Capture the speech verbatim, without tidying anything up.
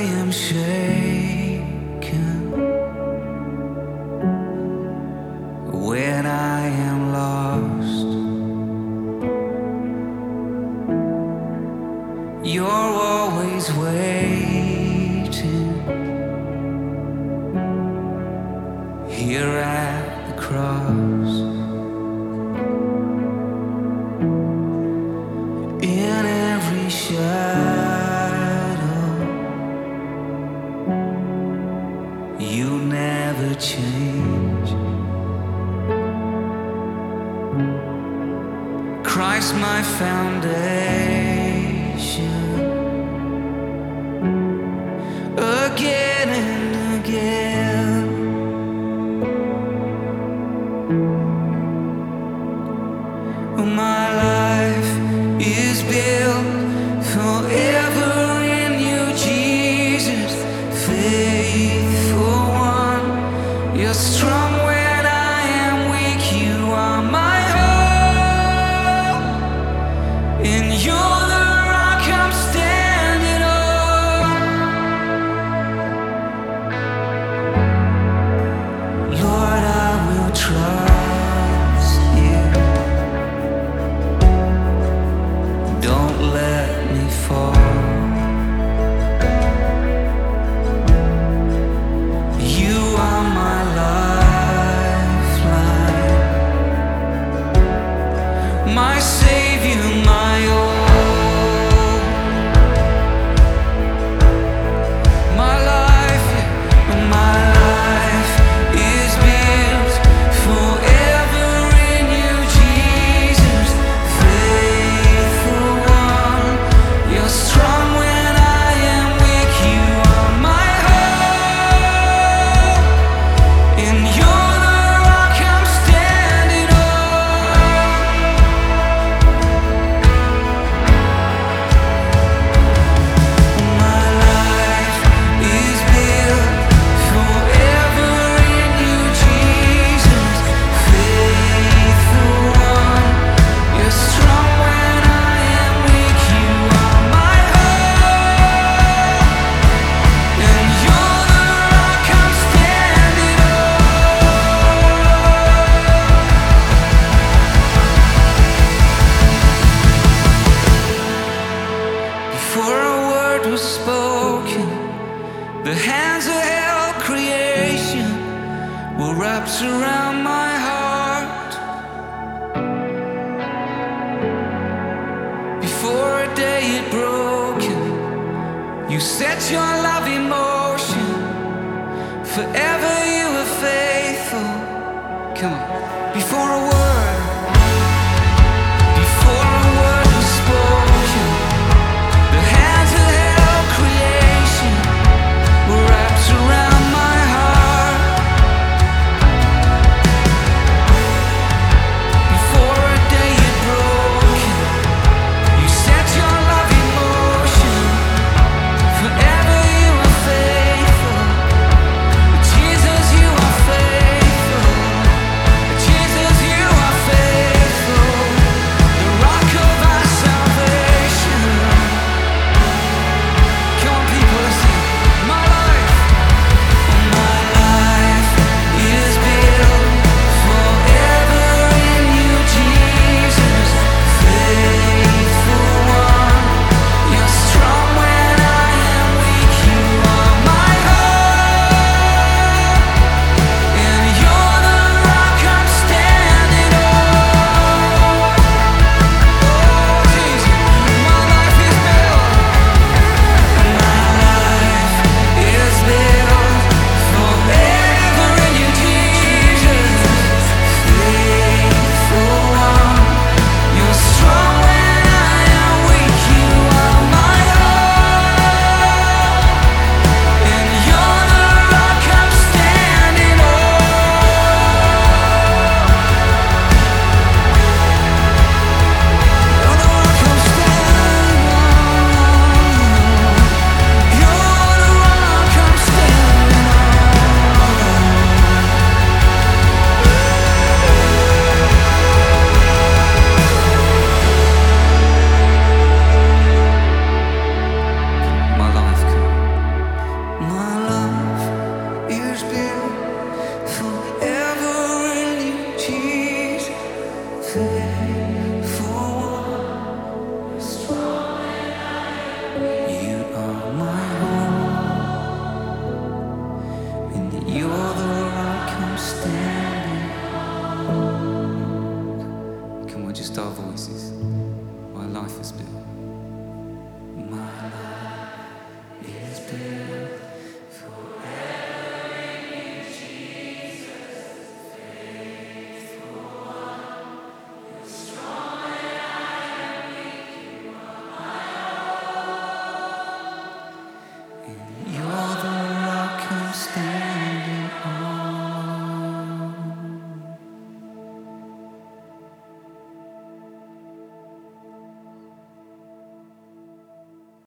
am shaken, when I am lost, you're always waiting here at the cross. In every shadow, you never change. Christ, my foundation, again and again. My life is built forever in you, Jesus, faithful one. You're strong when I am weak. You are my hope. In you're the rock I'm standing on. Lord, I will trust you. Don't let me fall. You are my lifeline, my Savior, my all. My life, my life is built forever in you, Jesus, faithful one. You're strong when I am weak. You are my hope. In you're the rock I'm standing on. My life is built forever in you, Jesus, faithful one. You're strong when I am weak. You are my hope. And you're the rock I'm standing on. Before a word was spoken, the hands that held creation were wrapped around my heart. Before a day had broken, you set your love in motion. Forever you were faithful. Come on. Before a word, before a word was spoken, the hands that held creation were wrapped around my heart. Before a day had broken, you set your love in motion. Forever you are faithful. Jesus, you are faithful. Jesus, you stay.